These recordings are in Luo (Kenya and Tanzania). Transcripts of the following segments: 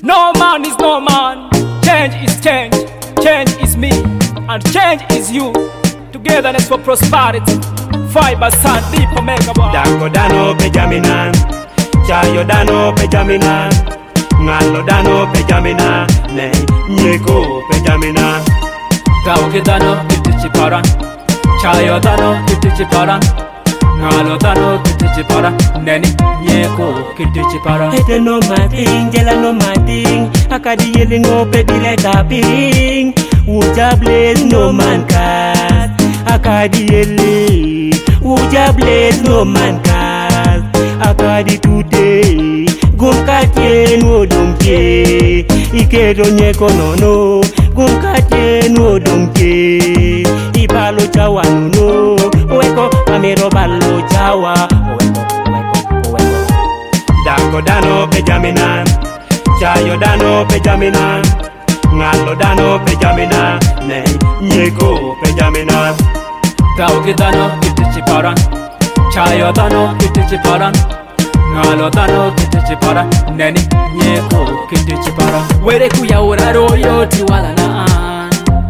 No man is no man. Change is change. Change is me. And change is you. Togetherness for prosperity. Fiber, sand, deep, omega bar. Dango dano pejamina. Chayo dano pejamina. Ngalo dano pejamina. Ne nyeko pejamina. Tauke dano kitichi paran. Chayo dano kitichi paran. Ngalo dano kitichi paran. Neni nyeko kitichi paran. Ete no mating, jela no mating. Akadi yeli no pedile taping. Uja blaze no man cast. Akadi yeli. Uja blaze no man cast. Akadi today. Gumkatye no donke. Ikedo nyeko no. Gumkatye no donke. Ibalo chawa no. Weko amiro balo chawa. Weko. Dango dano pejamina. Chayo dano pejamina. Ngalo dano pejamina. Ne nyeko pejamina. Tauke dano kitichi paran. Chayo dano kitichi paran. Ngalo dano kitichi paran. Neni nyeko kitichi paran. Were kuya uraro yoti wala naan.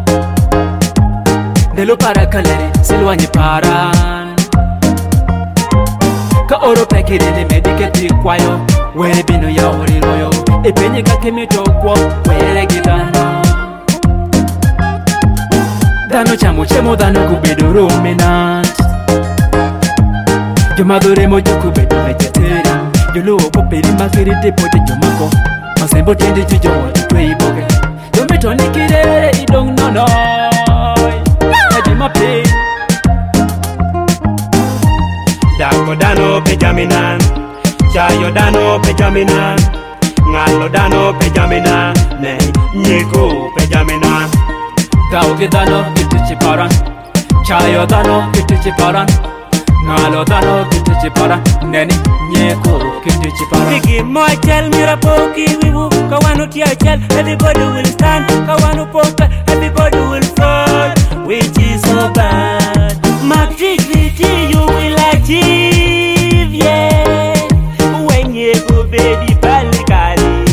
Delo para kalere silwanye paran. Ka oro pekiri ni mediketi kwayo. Were bino ya uri royo. Epenye kakemito kwa were gilano. Dano chamo dano kubedo ruminant. Jomadore mojo kubedo vegetarian. Yolo poperi makiri depo de jomako. Masembo tende chijo watu iboge. Jometo nikirere idong nono. Ajima play. Dango dano pejamina. Chayo dano pejamina. Ngalo dano pejamina. Ne nyeko pejamina. Tauke dano kitichi paran. Chayo dano kitichi paran. Ngalo dano kitichi paran. Neni nyeko kitichi paran. Bigi mochel mirapoki wivu. Kawano tiachel, everybody will stand. Kawano poka, everybody will fall. Which is so bad. Magicity you will achieve, yeah. When you go baby balikari.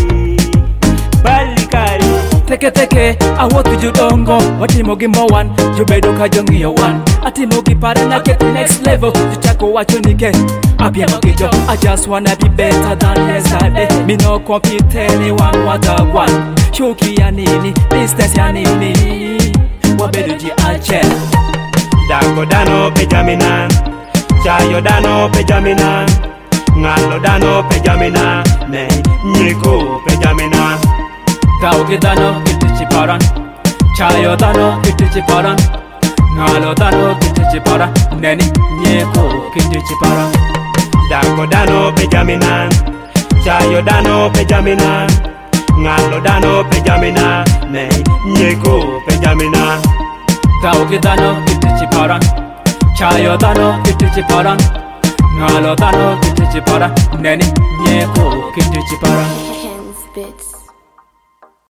Teke, awotu judongo. Watimogi mowan, jubedo kajongi yo one. Atimogi para na get the next level. Juchako wachonike, abianogi jo. I just wanna be better than yesterday. Me no compete anyone what I want. Shuki ya nini, business ya nini. Wabedo ji alche. Dango dano pejamina. Chayo dano pejamina. Ngalo dano pejamina. Ne nyeko pejamina. Tauke dano kitichi paran. Chayo dano kitichi paran. Ngalo dano kitichi paran. Neni nyeko kitichi paran. Dango dano pejamina. Chayo dano pejamina. Ngalo dano pejamina. Ne nyeko pejamina. Tauke dano kitichi paran. Chayo dano kitichi paran. Ngalo dano kitichi paran. Neni nyeko kitichi paran. Hands bits.